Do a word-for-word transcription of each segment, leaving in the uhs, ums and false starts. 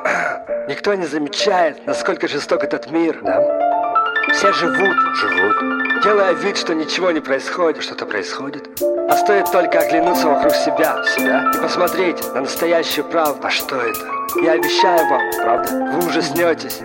Никто не замечает, насколько жесток этот мир, да? Все живут, живут, делая вид, что ничего не происходит. Что-то происходит. А стоит только оглянуться вокруг себя, себя и посмотреть на настоящую правду. А что это? Я обещаю вам, правда? Вы ужаснетесь.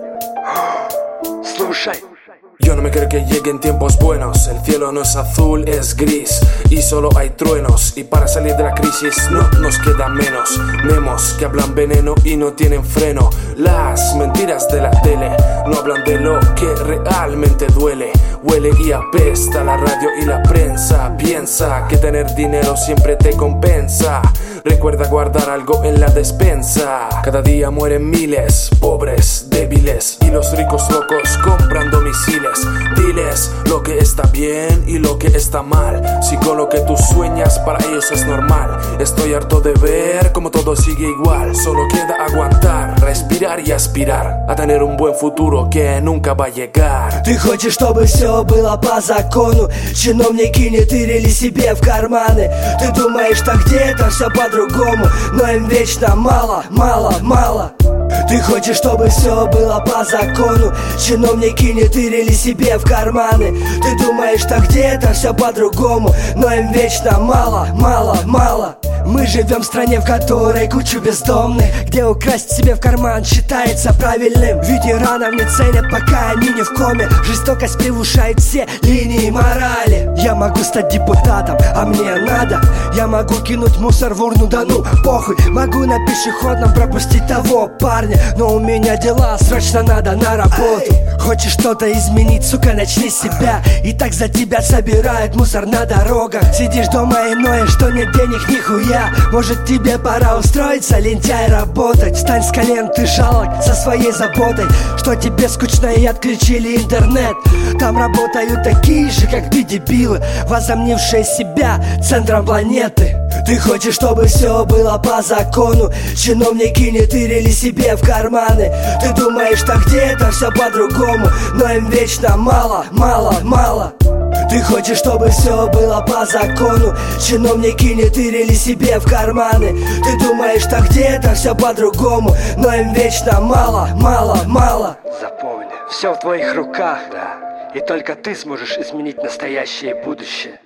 Слушай. Yo no me creo que lleguen tiempos buenos. El cielo no es azul, es gris y solo hay truenos. Y para salir de la crisis no nos queda menos. Memos que hablan veneno y no tienen freno. Las mentiras de la tele no hablan de lo que realmente duele. Huele y apesta la radio y la prensa. Piensa que tener dinero siempre te compensa. Recuerda guardar algo en la despensa. Cada día mueren miles, pobres, débiles, y los ricos locos comprando misiles. Diles lo que está bien y lo que está mal. Si con lo que tú sueñas para ellos es normal. Estoy harto de ver como todo sigue igual. Solo queda aguantar, respirar y aspirar a tener un buen futuro que nunca va a llegar. Ты хочешь, чтобы все было по закону? Чиновники не тырили себе в карманы. Ты думаешь, что где-то все по-другому, но им вечно мало, мало, мало. Ты хочешь, чтобы все было по закону? Чиновники не тырили себе в карманы. Ты думаешь, что где-то все по-другому, но им вечно мало, мало, мало. Мы живем в стране, в которой кучу бездомных, где украсть себе в карман считается правильным. Ветеранов не ценят, пока они не в коме. Жестокость превышает все линии морали. Я могу стать депутатом, а мне надо. Я могу кинуть мусор в урну, да ну похуй. Могу на пешеходном пропустить того парня, но у меня дела, срочно надо на работу. Хочешь что-то изменить, сука, начни с себя. И так за тебя собирают мусор на дорогах. Сидишь дома и ноешь, что нет денег нихуя. Может тебе пора устроиться, лентяй, работать. Встань с колен, ты жалок со своей заботой, что тебе скучно и отключили интернет. Там работают такие же, как ты, дебилы, возомнившие себя центром планеты. Ты хочешь, чтобы все было по закону? Чиновники не тырили себе в карманы. Ты думаешь, что где-то все по-другому, но им вечно мало, мало, мало. Ты хочешь, чтобы все было по закону? Чиновники не тырили себе в карманы. Ты думаешь, что где-то все по-другому, но им вечно мало, мало, мало. Запомни, все в твоих руках, да. И только ты сможешь изменить настоящее и будущее.